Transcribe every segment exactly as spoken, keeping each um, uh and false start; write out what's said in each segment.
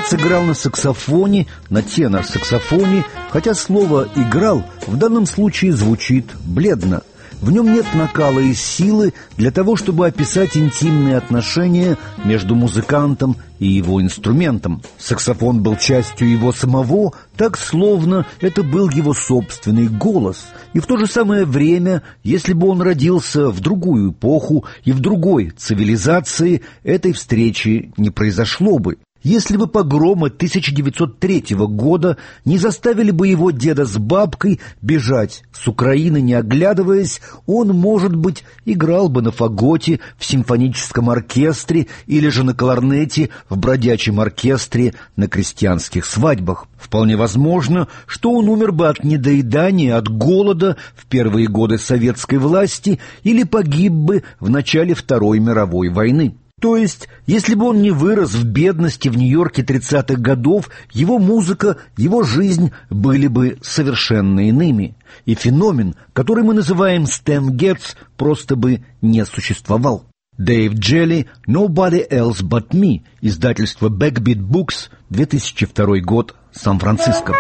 Отец играл на саксофоне, на тенор-саксофоне, хотя слово «играл» в данном случае звучит бледно. В нем нет накала и силы для того, чтобы описать интимные отношения между музыкантом и его инструментом. Саксофон был частью его самого, так словно это был его собственный голос. И в то же самое время, если бы он родился в другую эпоху и в другой цивилизации, этой встречи не произошло бы. Если бы погромы тысяча девятьсот третьего года не заставили бы его деда с бабкой бежать с Украины, не оглядываясь, он, может быть, играл бы на фаготе в симфоническом оркестре или же на кларнете в бродячем оркестре на крестьянских свадьбах. Вполне возможно, что он умер бы от недоедания, от голода в первые годы советской власти или погиб бы в начале Второй мировой войны. То есть, если бы он не вырос в бедности в Нью-Йорке тридцатых годов, его музыка, его жизнь были бы совершенно иными. И феномен, который мы называем Stan Getz, просто бы не существовал. Дэйв Джелли, «Nobody Else But Me», издательство Backbeat Books, две тысячи второй год, Сан-Франциско.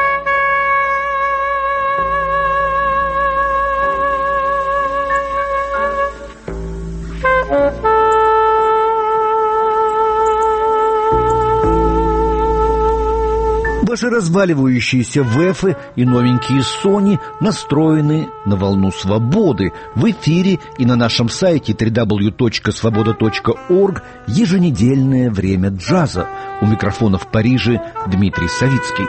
Ваши разваливающиеся вэфы и новенькие Sony настроены на волну свободы. В эфире и на нашем сайте дабл ю дабл ю дабл ю точка свобода точка орг еженедельное время джаза. У микрофона в Париже Дмитрий Савицкий.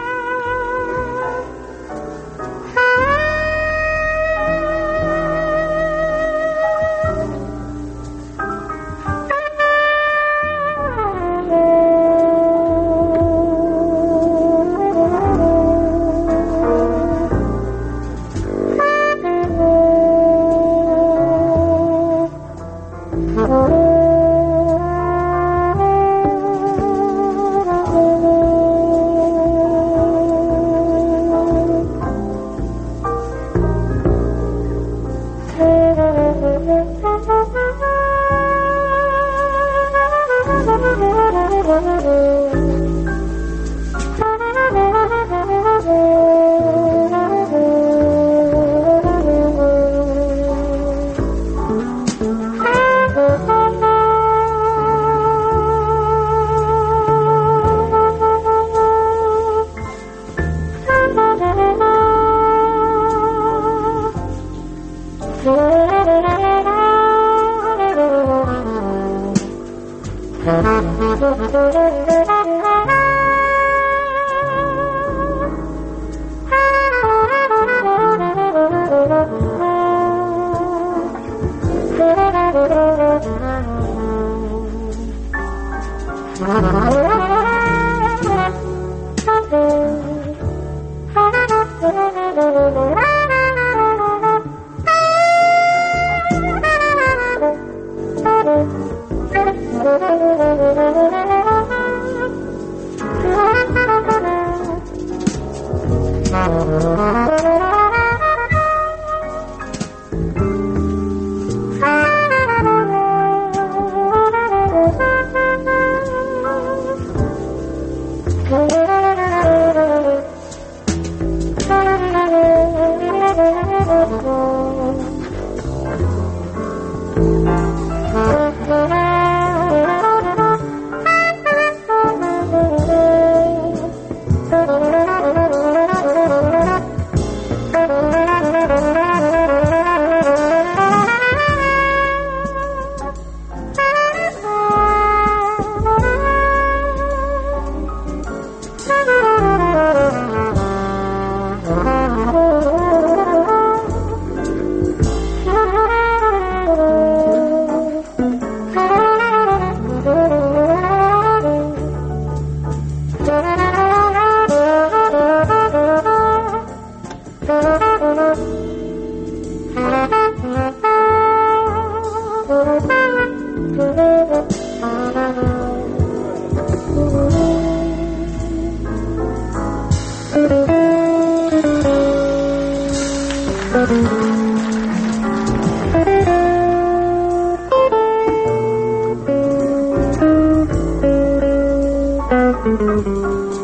Thank you.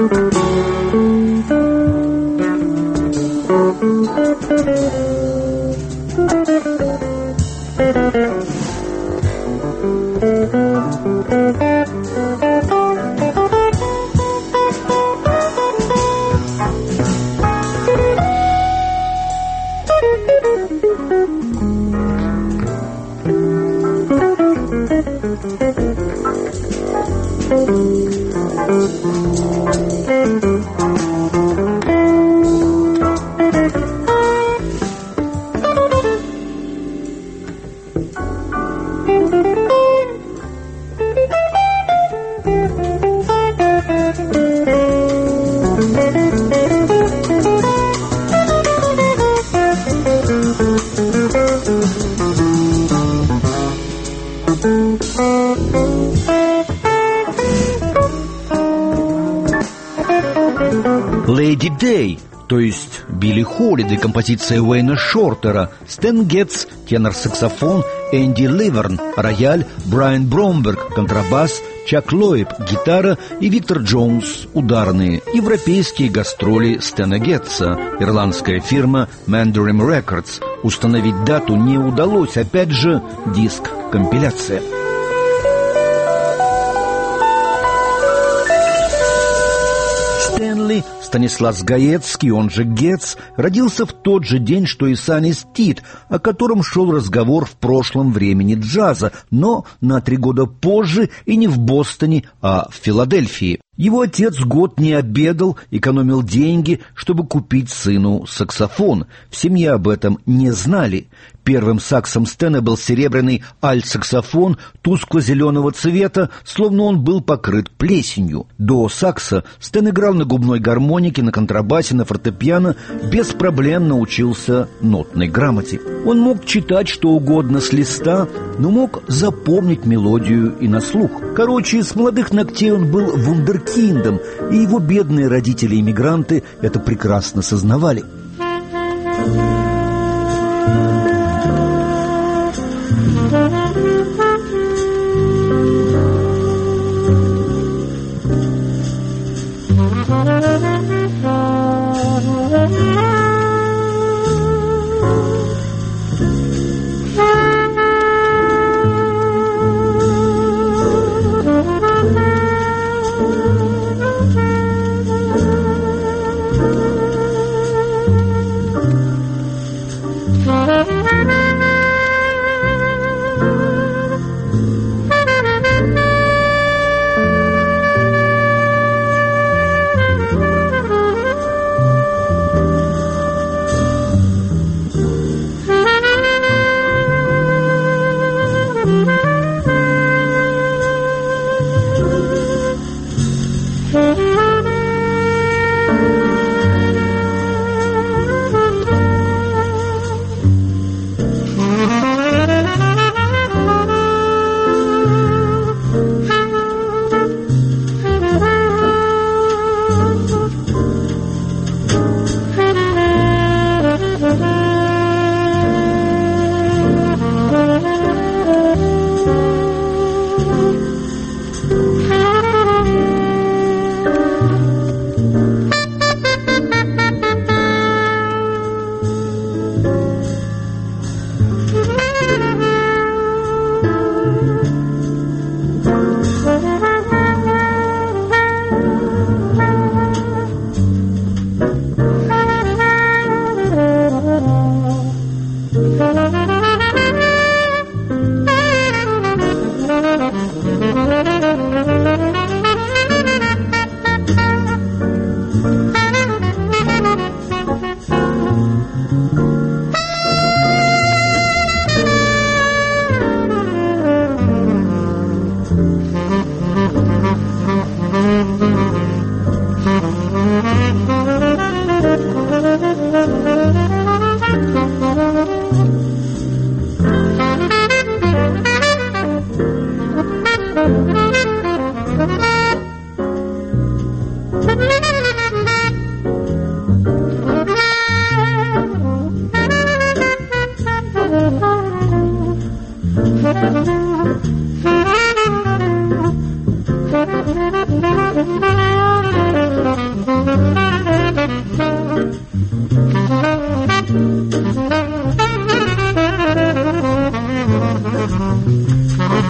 «Леди Дэй», то есть Билли Холлидей, композиция Уэйна Шортера, Стэн Гетц, тенор-саксофон, Энди Ливерн, рояль, Брайан Бромберг, контрабас, Чак Лоеб, гитара и Виктор Джонс, ударные, европейские гастроли Стэна Гетца, ирландская фирма Mandarin Records. Установить дату не удалось, опять же, диск-компиляция. Стэнли Станислав Гаецкий, он же Гетц, родился в тот же день, что и Санни Стит, о котором шел разговор в прошлом времени джаза, но на три года позже и не в Бостоне, а в Филадельфии. Его отец год не обедал, экономил деньги, чтобы купить сыну саксофон. В семье об этом не знали. Первым саксом Стэна был серебряный альт-саксофон тускло-зеленого цвета, словно он был покрыт плесенью. До сакса Стэн играл на губной гармонике, на контрабасе, на фортепиано, без проблем научился нотной грамоте. Он мог читать что угодно с листа, но мог запомнить мелодию и на слух. Короче, с молодых ногтей он был вундеркиндом, и его бедные родители-иммигранты это прекрасно сознавали.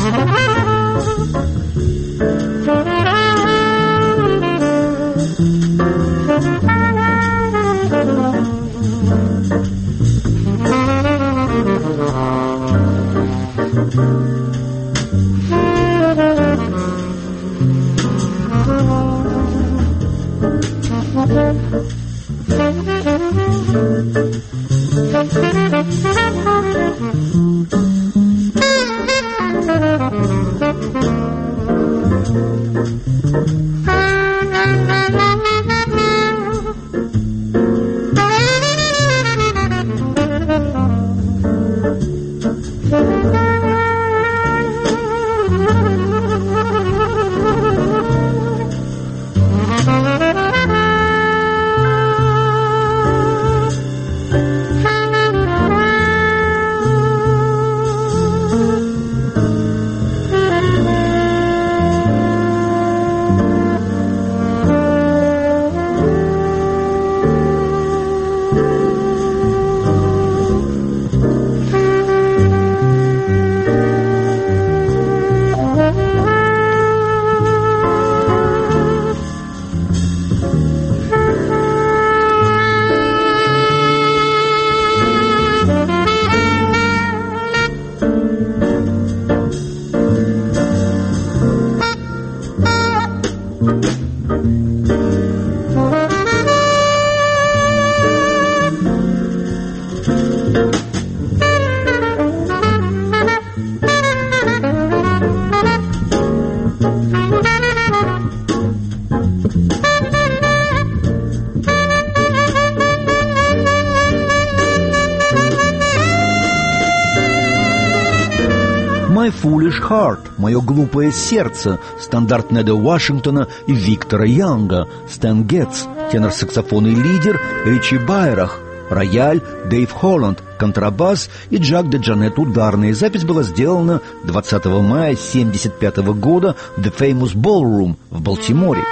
«My Foolish Heart» – «Мое глупое сердце», стандарт Неда Вашингтона и Виктора Янга, Стэн Гетц, тенор-саксофон и лидер Ричи Байрах, рояль Дэйв Холланд, контрабас и Джак де Джанет ударные. Запись была сделана двадцатого мая тысяча девятьсот семьдесят пятого года в The Famous Ballroom в Балтиморе.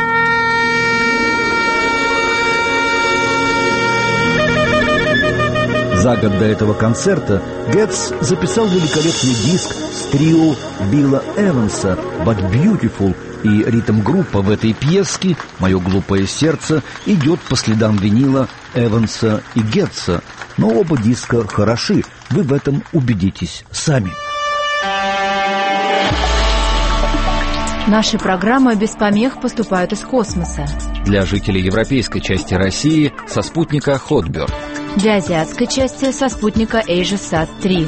За год до этого концерта Гетц записал великолепный диск с трио Билла Эванса «But Beautiful», и ритм-группа в этой пьеске «Мое глупое сердце» идет по следам винила Эванса и Гетца. Но оба диска хороши, вы в этом убедитесь сами. Наши программы без помех поступают из космоса. Для жителей европейской части России со спутника Хотберг. Для азиатской части со спутника AsiaSat три.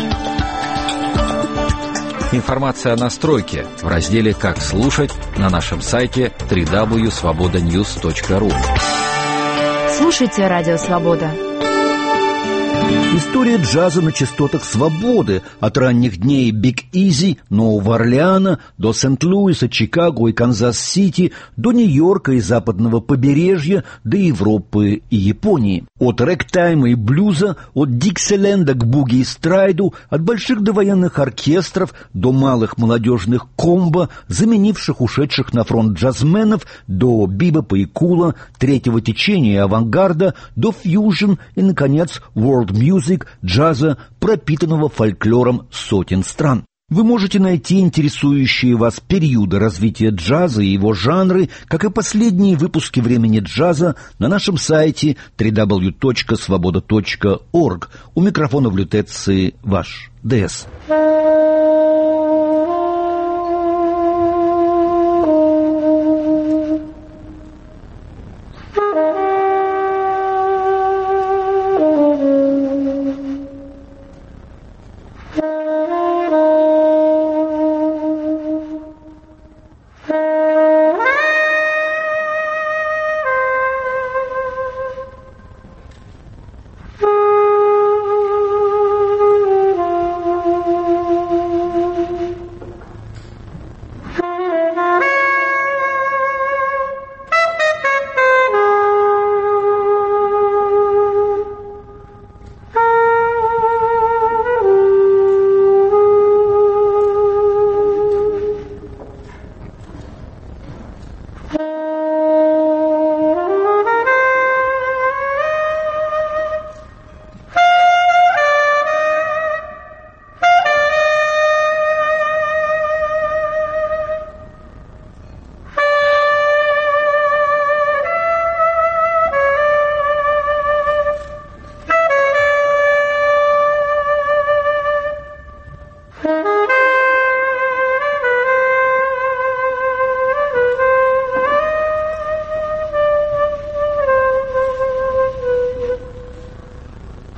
Информация о настройке в разделе «Как слушать» на нашем сайте дабл ю дабл ю дабл ю точка свобода ньюс точка ру. Слушайте «Радио Свобода». История джаза на частотах свободы от ранних дней Биг Изи, Нового Орлеана, до Сент-Луиса, Чикаго и Канзас-Сити, до Нью-Йорка и западного побережья, до Европы и Японии. От рэгтайма и блюза, от Диксиленда к буги и страйду, от больших довоенных оркестров до малых молодежных комбо, заменивших ушедших на фронт джазменов, до бибопа и кула, третьего течения и авангарда, до фьюжн и, наконец, world music, джаза, пропитанного фольклором сотен стран. Вы можете найти интересующие вас периоды развития джаза и его жанры, как и последние выпуски «Времени джаза» на нашем сайте дабл ю дабл ю дабл ю точка свобода точка орг. У микрофона в лютеции ваш ДС.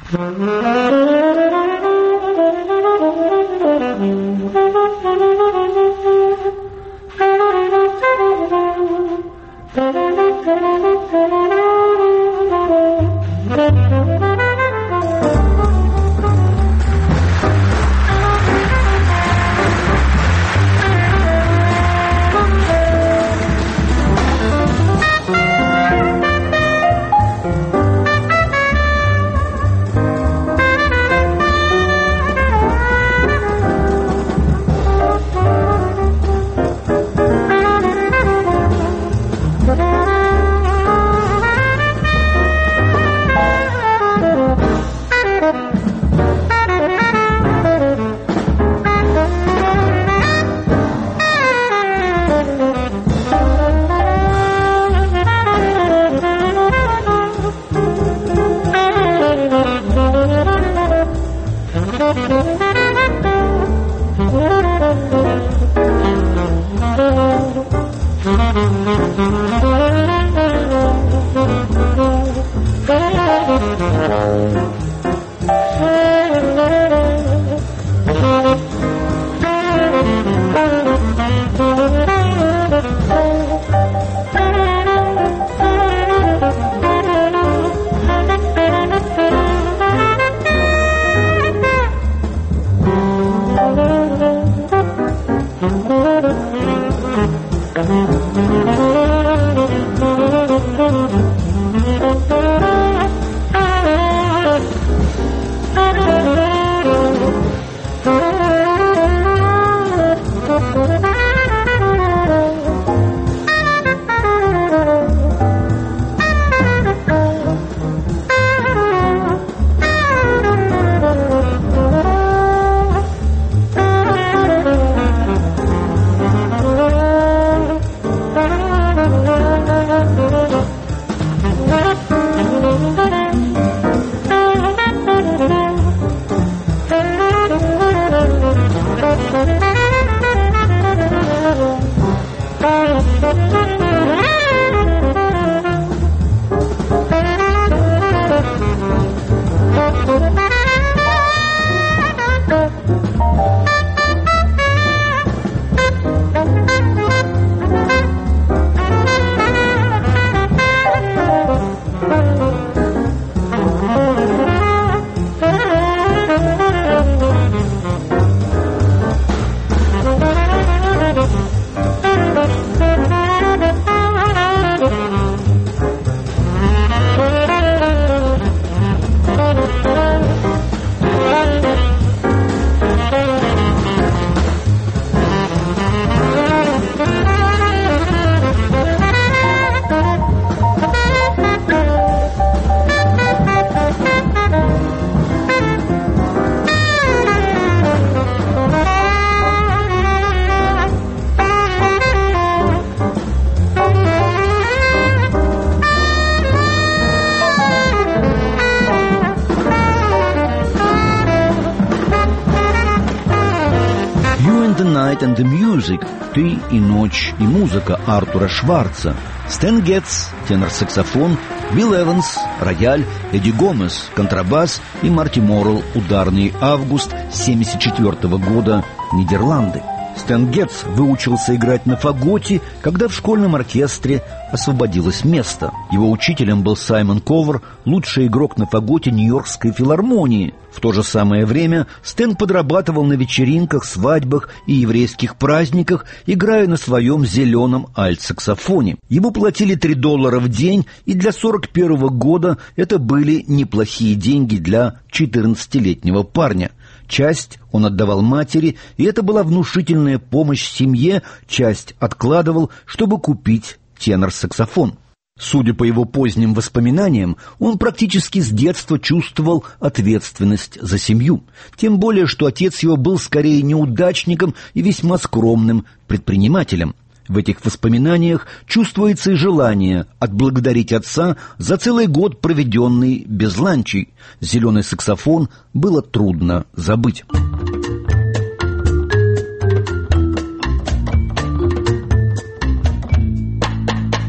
And the Music – «Ты и ночь» и музыка Артура Шварца. Стэн Гетц – тенор-саксофон, Билл Эванс – рояль, Эдди Гомес – контрабас и Марти Моррелл – ударный. Август семьдесят четвёртого года, Нидерланды. Стэн Гетц выучился играть на фаготе, когда в школьном оркестре освободилось место. Его учителем был Саймон Ковер, лучший игрок на фаготе Нью-Йоркской филармонии. В то же самое время Стэн подрабатывал на вечеринках, свадьбах и еврейских праздниках, играя на своем зеленом альт-саксофоне. Ему платили три доллара в день, и для сорок первого года это были неплохие деньги для четырнадцатилетнего парня. Часть он отдавал матери, и это была внушительная помощь семье, часть откладывал, чтобы купить тенор-саксофон. Судя по его поздним воспоминаниям, он практически с детства чувствовал ответственность за семью. Тем более, что отец его был скорее неудачником и весьма скромным предпринимателем. В этих воспоминаниях чувствуется и желание отблагодарить отца за целый год, проведенный без ланчей. Зеленый саксофон было трудно забыть.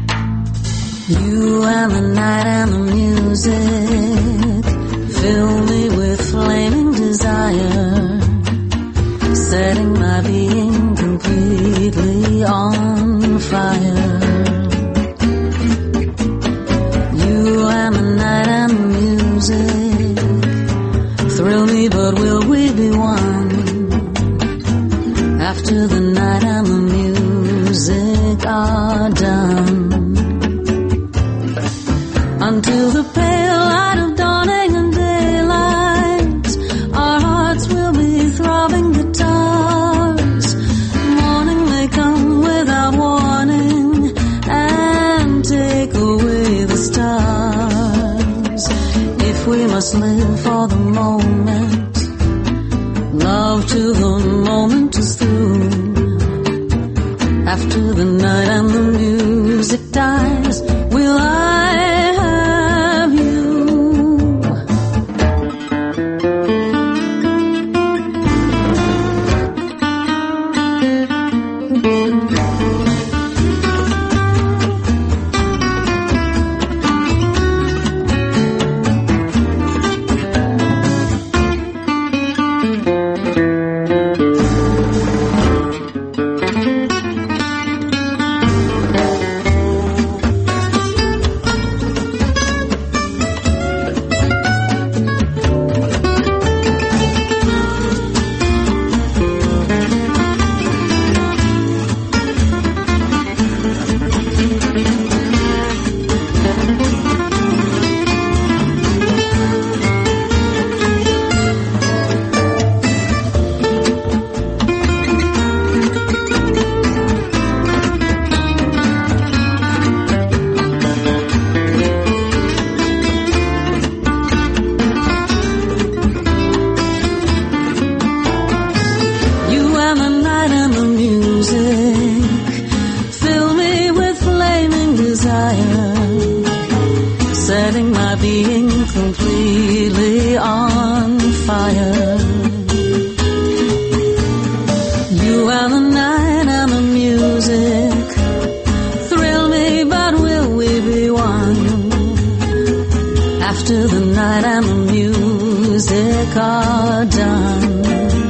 You and the night and the music fill me being completely on fire. You and the night and the music thrill me, but will we be one? After the night and the music are done, until the pale light of dawning and daylight, our hearts will be throbbing guitars. Morning may come without warning and take away the stars. If we must live for the moment, love till the moment is through. After the night and the music dies, will I have you? Setting my being completely on fire. You and the night and the music thrill me, but will we be one? After the night and the music are done,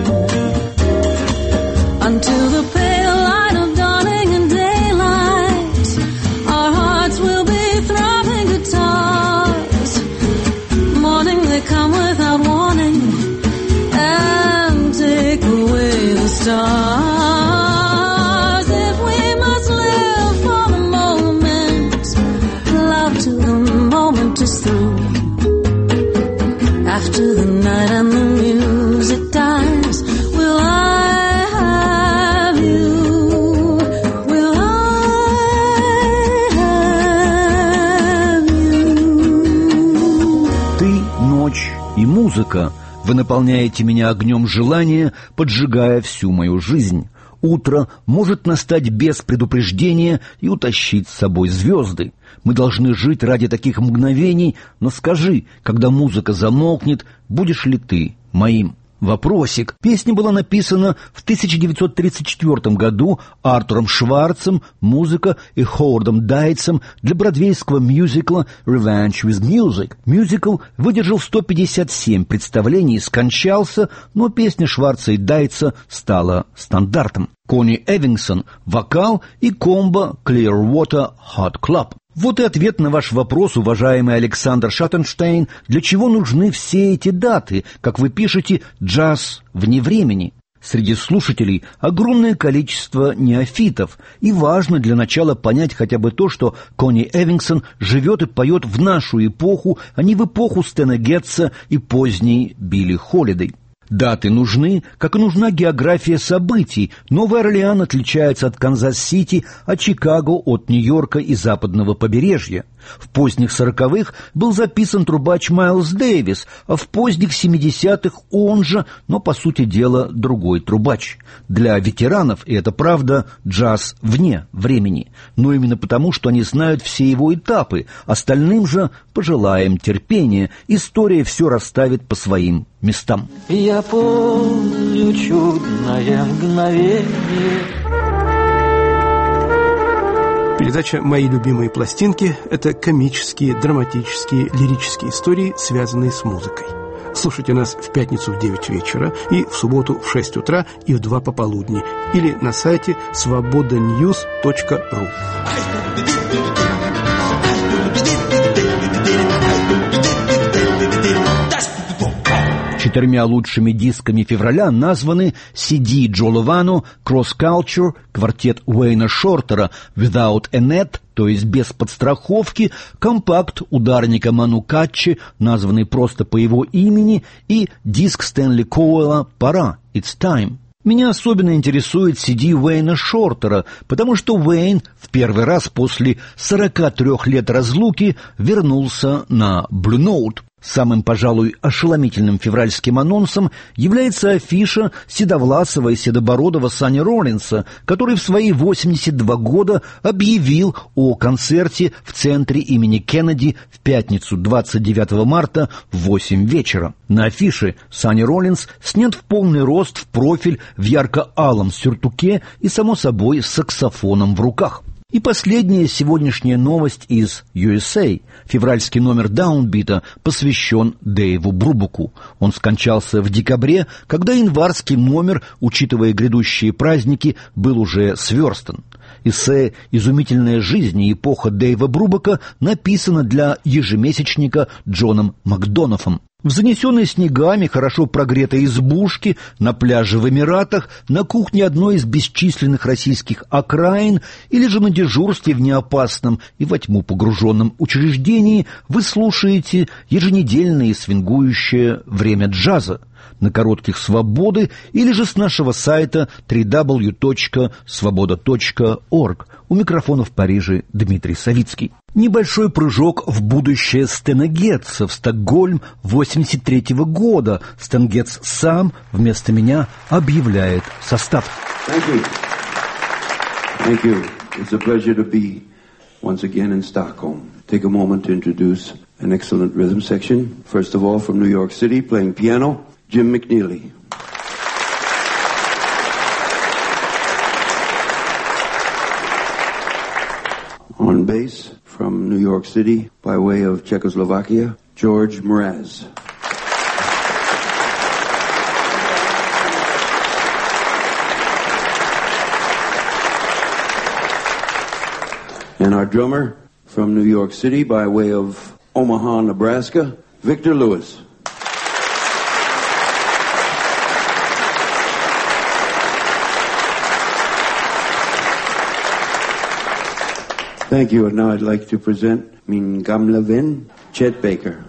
until the pale light of dawning and daylight, our hearts will be throbbing guitars. Morning they come without warning and take away the stars. If we must live for the moment, love till the moment is through. After the night and the music dies, will I have you? Will I have you? Ты, ночь и музыка. Вы наполняете меня огнем желания, поджигая всю мою жизнь. Утро может настать без предупреждения и утащить с собой звезды. Мы должны жить ради таких мгновений, но скажи, когда музыка замолкнет, будешь ли ты моим? Вопросик. Песня была написана в тысяча девятьсот тридцать четвёртом году Артуром Шварцем, музыка и Ховардом Дайтсом для бродвейского мюзикла «Revenge with Music». Мюзикл выдержал сто пятьдесят семь представлений и скончался, но песня Шварца и Дайтса стала стандартом. Конни Эвингсон – вокал и комбо Clearwater Hot Club. Вот и ответ на ваш вопрос, уважаемый Александр Шаттенштейн, для чего нужны все эти даты, как вы пишете, джаз вне времени. Среди слушателей огромное количество неофитов, и важно для начала понять хотя бы то, что Конни Эвингсон живет и поет в нашу эпоху, а не в эпоху Стэна Гетца и поздней Билли Холидей. Даты нужны, как и нужна география событий. Новый Орлеан отличается от Канзас-Сити, а Чикаго от Нью-Йорка и западного побережья. В поздних сороковых был записан трубач Майлз Дэвис, а в поздних семидесятых он же, но, по сути дела, другой трубач. Для ветеранов, и это правда, джаз вне времени. Но именно потому, что они знают все его этапы. Остальным же пожелаем терпения. История все расставит по своим местам. Я помню чудное мгновение. Передача «Мои любимые пластинки» – это комические, драматические, лирические истории, связанные с музыкой. Слушайте нас в пятницу в девять вечера и в субботу в шесть утра и в два пополудни. или на сайте свобода ньюс точка ру. Четырьмя лучшими дисками февраля названы си ди Джо Ловано «Cross Culture», квартет Уэйна Шортера «Without a Net», то есть без подстраховки, компакт ударника Ману Катчи, названный просто по его имени, и диск Стэнли Коуэлла «Пора, It's Time». Меня особенно интересует си ди Уэйна Шортера, потому что Уэйн в первый раз после сорока трёх лет разлуки вернулся на Blue Note. Самым, пожалуй, ошеломительным февральским анонсом является афиша седовласого и седобородого Санни Роллинса, который в свои восемьдесят два года объявил о концерте в центре имени Кеннеди в пятницу двадцать девятого марта в восемь вечера. На афише Санни Роллинс снят в полный рост в профиль в ярко-алом сюртуке и, само собой, с саксофоном в руках. И последняя сегодняшняя новость из ю эс эй. Февральский номер Даунбита посвящен Дэйву Брубаку. Он скончался в декабре, когда январский номер, учитывая грядущие праздники, был уже сверстан. Эссе «Изумительная жизнь и эпоха Дэйва Брубака» написано для ежемесячника Джоном Макдонафом. В занесенной снегами, хорошо прогретой избушке, на пляже в Эмиратах, на кухне одной из бесчисленных российских окраин или же на дежурстве в неопасном и во тьму погруженном учреждении вы слушаете еженедельное свингующее время джаза на коротких «Свободы» или же с нашего сайта дабл ю дабл ю дабл ю точка свобода точка орг. У микрофона в Париже Дмитрий Савицкий. Небольшой прыжок в будущее Стэна Гетца в Стокгольм восемьдесят третьего года. Стэн Гетц сам вместо меня объявляет состав. Thank you. Thank you. It's a pleasure to be once again in Stockholm. Take a moment to introduce an excellent rhythm section. First of all, from New York City, playing piano, Jim McNeely. On bass, from New York City, by way of Czechoslovakia, George Mraz. And our drummer, from New York City, by way of Omaha, Nebraska, Victor Lewis. Thank you, and now I'd like to present Min Gamla Vän, Chet Baker.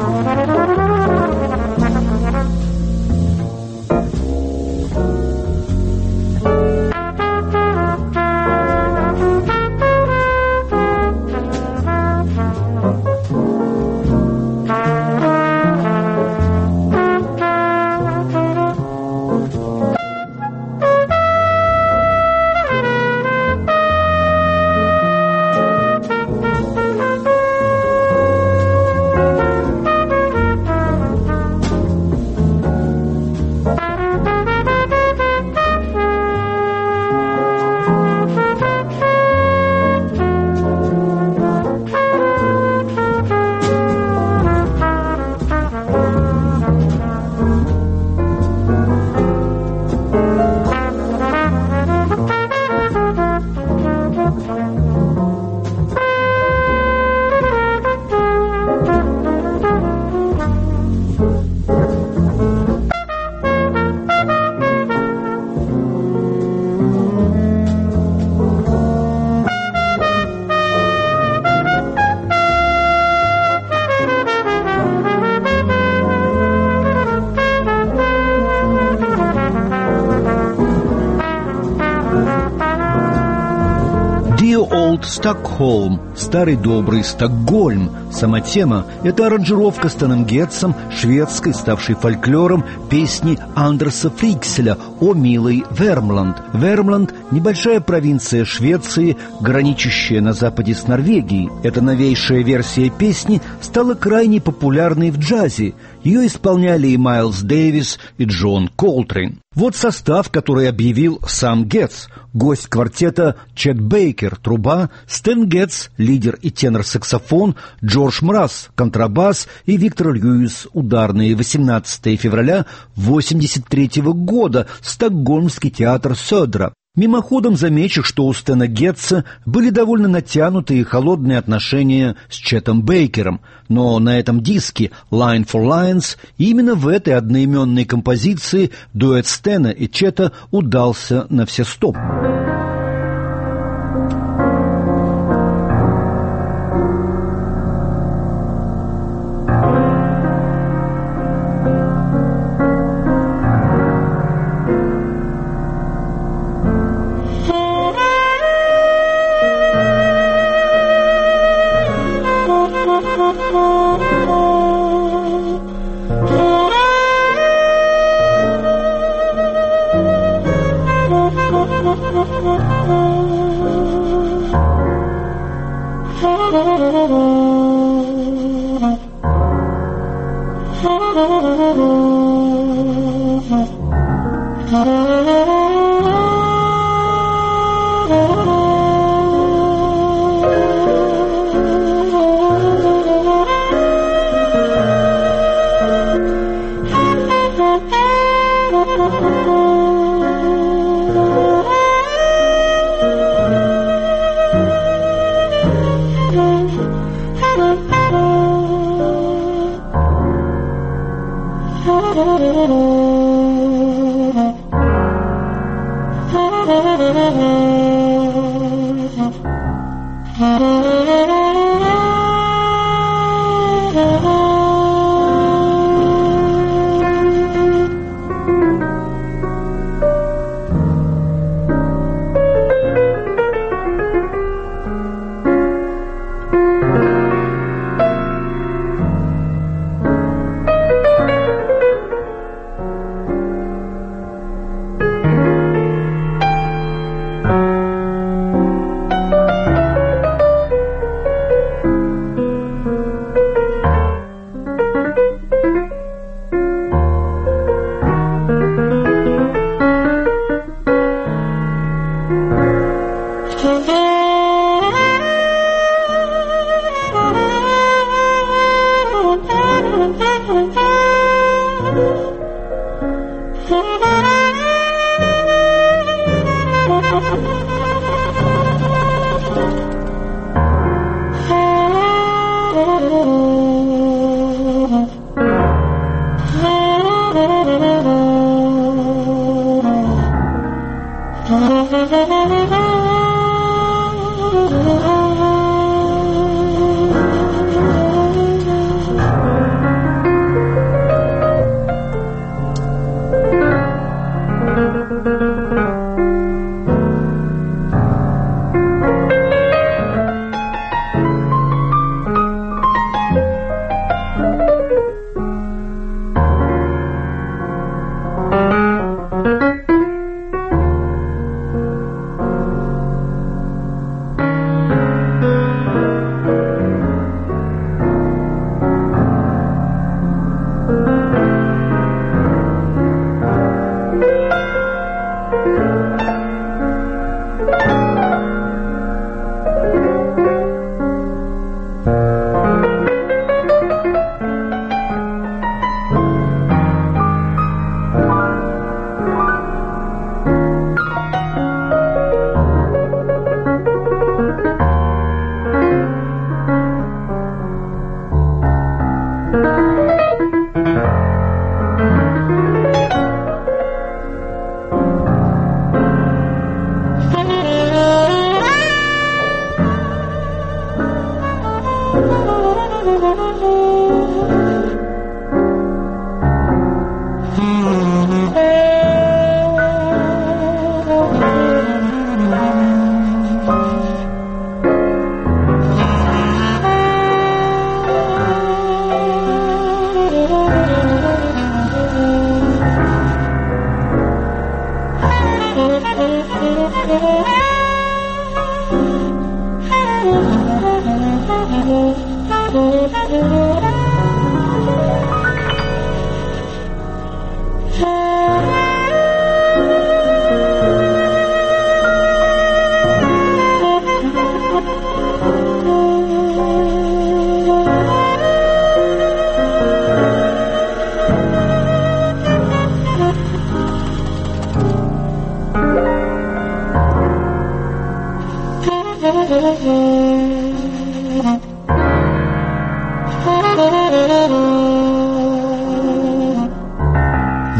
Стокгольм, старый добрый Стокгольм. Сама тема – это аранжировка Стэном Гетцем шведской, ставшей фольклором, песни Андерса Фрикселя «О милый Вермланд». Вермланд – небольшая провинция Швеции, граничащая на западе с Норвегией. Эта новейшая версия песни стала крайне популярной в джазе. Ее исполняли и Майлз Дэвис, и Джон Колтрейн. Вот состав, который объявил сам Гетц. Гость квартета Чет Бейкер, труба, Стэн Гетц, лидер и тенор-саксофон, Джордж Мраз, контрабас и Виктор Льюис, ударные. восемнадцатого февраля восемьдесят третьего года, Стокгольмский театр Södra. Мимоходом замечу, что у Стэна Гетца были довольно натянутые и холодные отношения с Четом Бейкером, но на этом диске «Line for Lines» именно в этой одноименной композиции дуэт Стэна и Чета удался на все сто.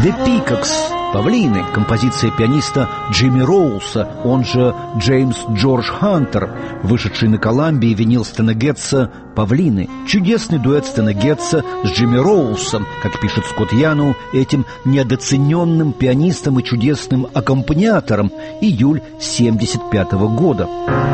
«The Peacocks» — «Павлины», композиция пианиста Джимми Роулса, он же Джеймс Джордж Хантер, вышедший на Коламбии винил Стэна Гетца «Павлины». Чудесный дуэт Стэна Гетца с Джимми Роулсом, как пишет Скотт Яноу, этим недооцененным пианистом и чудесным аккомпаниатором, июль семьдесят пятого года.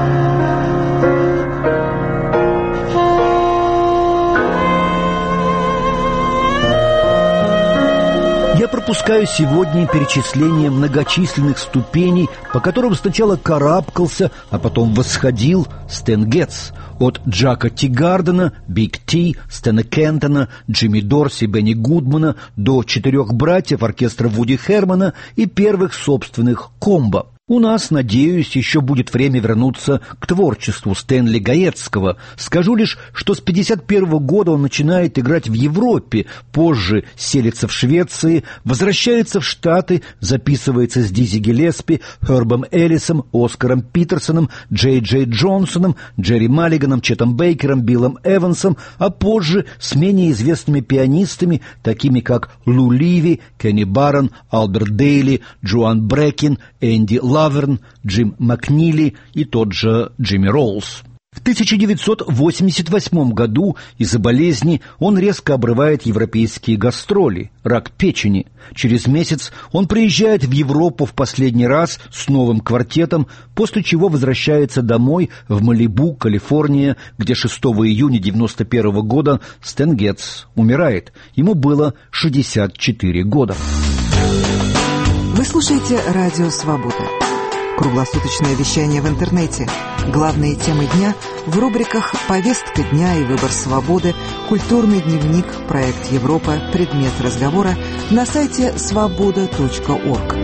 Я пропускаю сегодня перечисление многочисленных ступеней, по которым сначала карабкался, а потом восходил Стэн Гетц. От Джака Тигардена, Биг Ти, Стэна Кентона, Джимми Дорси, Бенни Гудмана до четырех братьев оркестра Вуди Хермана и первых собственных комбо. У нас, надеюсь, еще будет время вернуться к творчеству Стэнли Гаецкого. Скажу лишь, что с пятьдесят первого года он начинает играть в Европе, позже селится в Швеции, возвращается в Штаты, записывается с Дизи Гиллеспи, Хербом Эллисом, Оскаром Питерсоном, Джей Джей Джонсоном, Джерри Маллиганом, Четом Бейкером, Биллом Эвансом, а позже с менее известными пианистами, такими как Лу Ливи, Кенни Баррон, Алберт Дейли, Джоан Брекин, Энди Лаверн, Джим Макнили и тот же Джимми Роулс. В тысяча девятьсот восемьдесят восьмом году из-за болезни он резко обрывает европейские гастроли, рак печени. Через месяц он приезжает в Европу в последний раз с новым квартетом, после чего возвращается домой в Малибу, Калифорния, где шестого июня девяносто первого года Стэн Гетц умирает. Ему было шестьдесят четыре года. Вы слушаете «Радио Свобода». Круглосуточное вещание в интернете. Главные темы дня в рубриках «Повестка дня» и «Выбор свободы», «Культурный дневник», «Проект Европа», «Предмет разговора» на сайте свобода точка орг.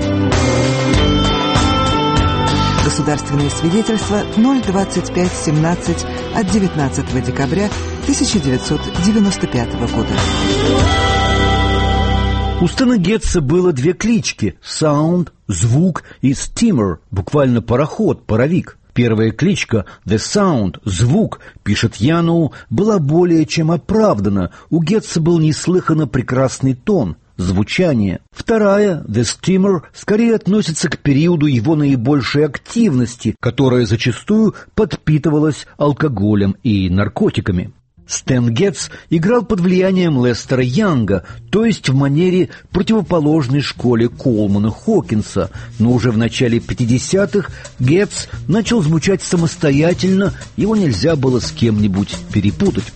Государственное свидетельство ноль двадцать пять семнадцать от девятнадцатого декабря тысяча девятьсот девяносто пятого года. У Стэна Гетца было две клички – «Sound», «Звук» и «Steamer», буквально пароход, паровик. Первая кличка «The Sound», «Звук», пишет Яноу, была более чем оправдана. У Гетца был неслыханно прекрасный тон, звучание. Вторая, «The Steamer», скорее относится к периоду его наибольшей активности, которая зачастую подпитывалась алкоголем и наркотиками. Стэн Гетц играл под влиянием Лестера Янга, то есть в манере противоположной школе Коулмана Хокинса, но уже в начале пятидесятых Гетц начал звучать самостоятельно, его нельзя было с кем-нибудь перепутать.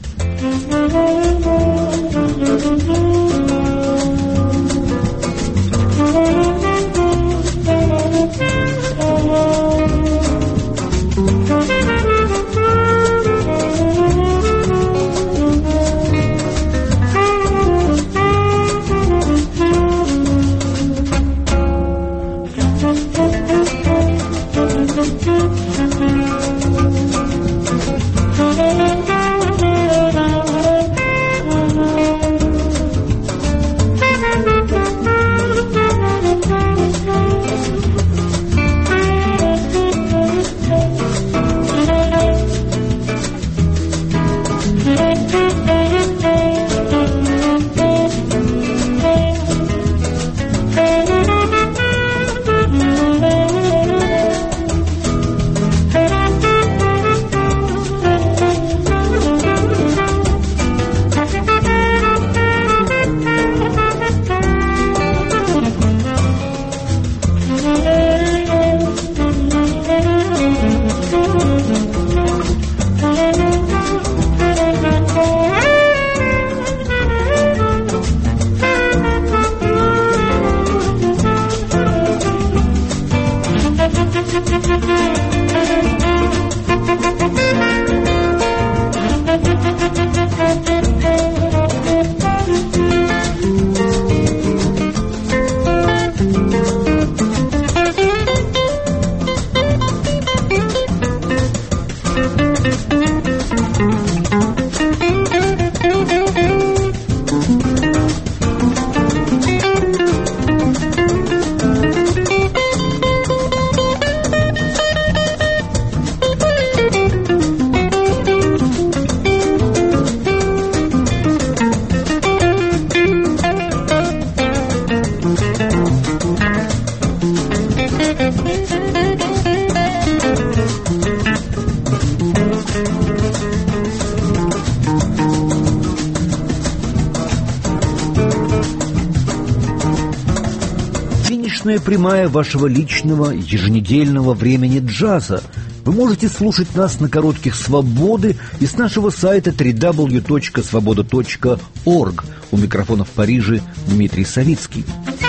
бесконечная прямая вашего личного еженедельного времени джаза. Вы можете слушать нас на коротких «Свободы» и с нашего сайта дабл ю дабл ю дабл ю точка свобода точка орг. У микрофона в Париже Дмитрий Савицкий.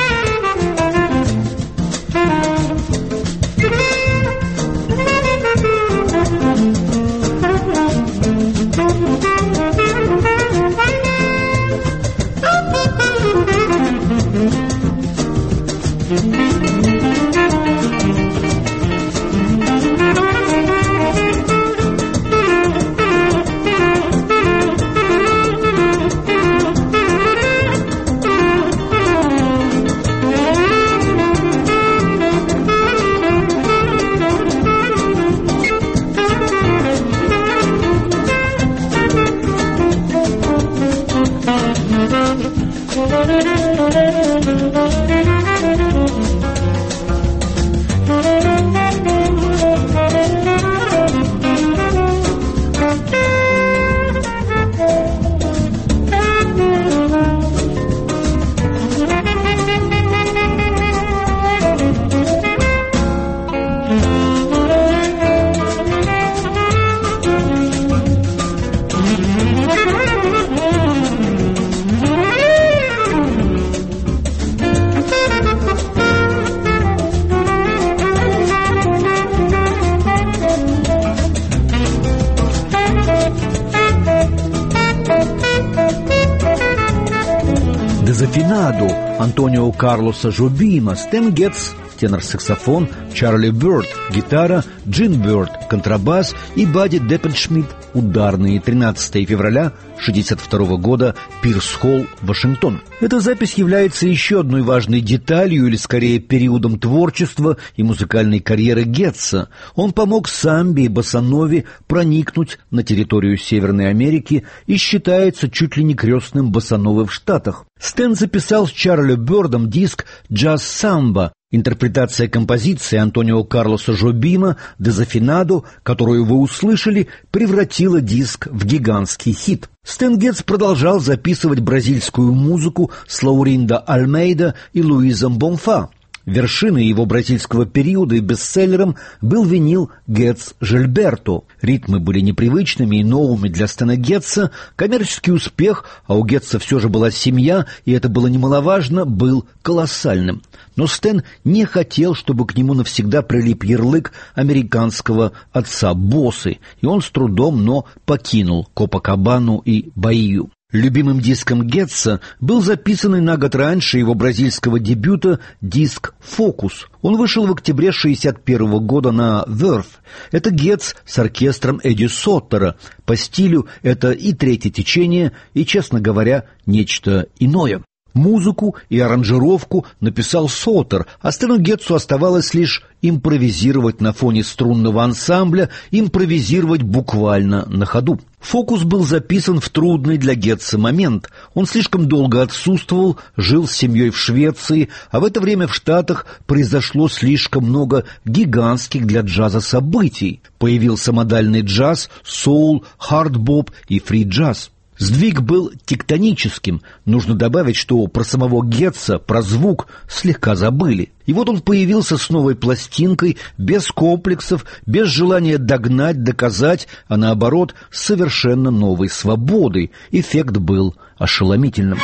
Дезафинаду Антонио Карлоса Жобима, Стэн Гетц – тенор-саксофон, Чарли Бёрд – гитара, Джин Бёрд – контрабас и Бадди Деппельшмидт – ударные. тринадцатого февраля шестьдесят второго года, Пирс-Холл, Вашингтон. Эта запись является еще одной важной деталью, или скорее периодом творчества и музыкальной карьеры Гетца. Он помог самбе и боссанове проникнуть на территорию Северной Америки и считается чуть ли не крестным боссановы в Штатах. Стэн записал с Чарли Бёрдом диск «Джаз-самбо», интерпретация композиции Антонио Карлоса Жобима «Дезафинаду», которую вы услышали, превратила диск в гигантский хит. Стэн Гетц продолжал записывать бразильскую музыку с Лауринда Альмейда и Луизом Бонфа. Вершиной его бразильского периода и бестселлером был винил «Гетц Жильберто». Ритмы были непривычными и новыми для Стэна Гетца. Коммерческий успех, а у Гетца все же была семья, и это было немаловажно, был колоссальным. Но Стэн не хотел, чтобы к нему навсегда прилип ярлык американского отца боссы, и он с трудом, но покинул Копакабану и Баию. Любимым диском Гетца был записанный на год раньше его бразильского дебюта диск «Фокус». Он вышел в октябре шестьдесят первого года на Verve. Это Гетц с оркестром Эдди Соттера. По стилю это и третье течение, и, честно говоря, нечто иное. Музыку и аранжировку написал Соттер, а Стэну Гетцу оставалось лишь импровизировать на фоне струнного ансамбля, импровизировать буквально на ходу. «Фокус» был записан в трудный для Гетца момент. Он слишком долго отсутствовал, жил с семьей в Швеции, а в это время в Штатах произошло слишком много гигантских для джаза событий. Появился модальный джаз, соул, хард-боп и фри-джаз. Сдвиг был тектоническим. Нужно добавить, что про самого Гетца, про звук слегка забыли. И вот он появился с новой пластинкой, без комплексов, без желания догнать, доказать, а наоборот, с совершенно новой свободой. Эффект был ошеломительным.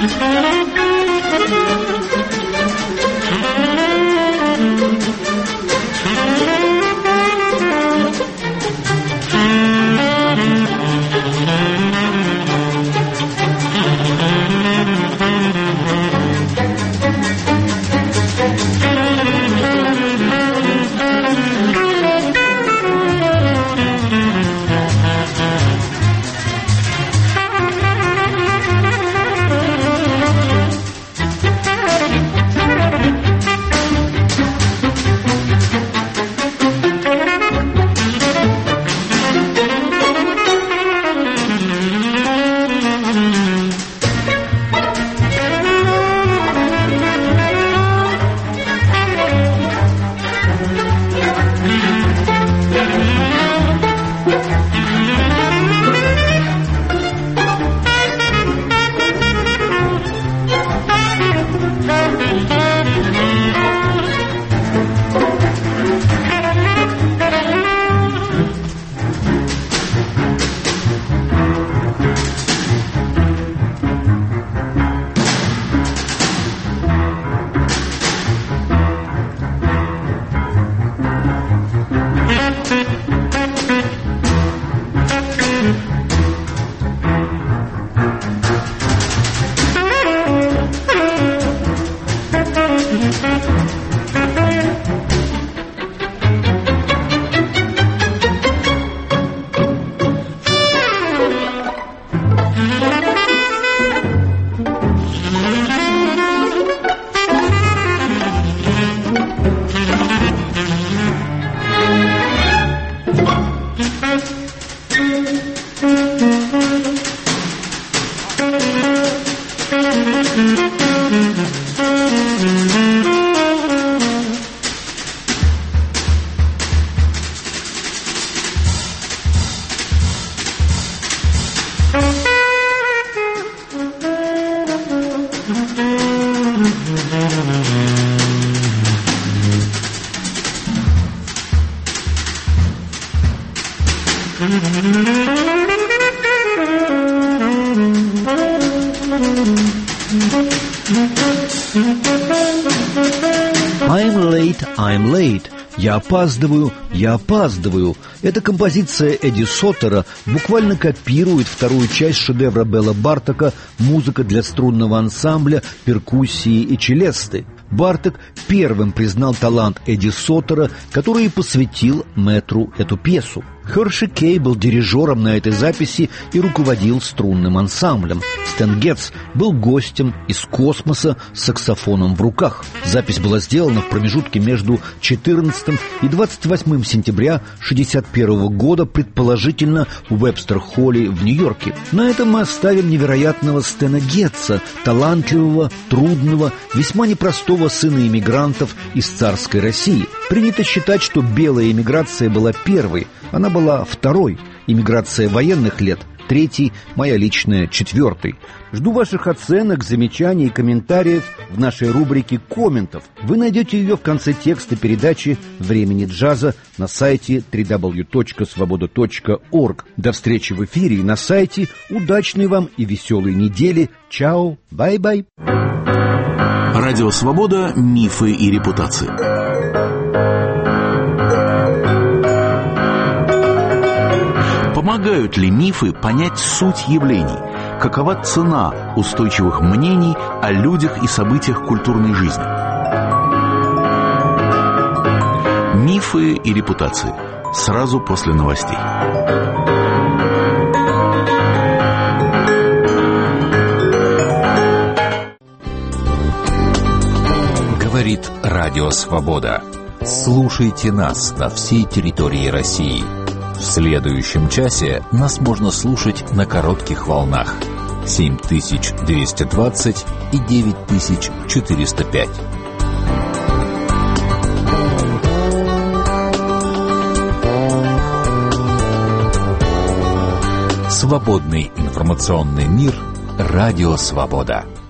I'm late, I'm late. Я опаздываю, я опаздываю. Эта композиция Эдди Соттера буквально копирует вторую часть шедевра Белла Бартока «Музыка для струнного ансамбля, перкуссии и челесты». Барток первым признал талант Эдди Соттера, который и посвятил мэтру эту пьесу. Херши Кей был дирижером на этой записи и руководил струнным ансамблем. Стэн Гетц был гостем из космоса с саксофоном в руках. Запись была сделана в промежутке между четырнадцатым и двадцать восьмым сентября шестьдесят первого года, предположительно в Вебстер-холле в Нью-Йорке. На этом мы оставим невероятного Стэна Гетца, талантливого, трудного, весьма непростого сына иммигрантов из царской России. Принято считать, что белая эмиграция была первой, она была второй, иммиграция военных лет третий, моя личная четвертый. Жду ваших оценок, замечаний и комментариев в нашей рубрике «Комментов». Вы найдете ее в конце текста передачи «Времени джаза» на сайте дабл ю дабл ю дабл ю точка свобода точка орг. До встречи в эфире и на сайте. Удачной вам и веселой недели. Чао, бай-бай. Радио «Свобода. Мифы и репутации». Помогают ли мифы понять суть явлений? Какова цена устойчивых мнений о людях и событиях культурной жизни? Мифы и репутации. Сразу после новостей. Говорит Радио Свобода. Слушайте нас на всей территории России. В следующем часе нас можно слушать на коротких волнах семь тысяч двести двадцать и девять тысяч четыреста пять. Свободный информационный мир. Радио Свобода.